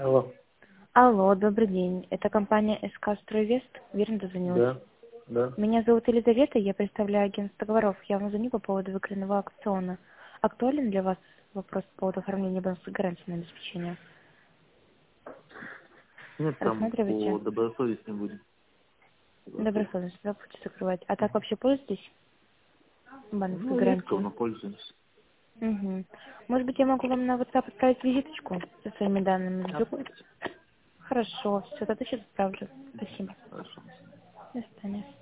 Алло. Алло, добрый день. Это компания СК Стройвест. Верно дозвонилась? Да, да. Меня зовут Елизавета, я представляю агентство договоров. Я вам звоню по поводу выкройного аукциона. Актуален для вас вопрос по поводу оформления бонусной гарантии на обеспечение? Нет, там по Рассматривайте. добросовестнее будет. Добросовестно. Добросовестно, да, будете закрывать. А так вообще пользуетесь банковской Ну, редко, гарантией? но пользуемся. Угу. Может быть, я могу вам на WhatsApp отправить визиточку со своими данными? Вдруг? Отправьте. Хорошо, все, тогда сейчас отправлю. Спасибо. Хорошо. До свидания.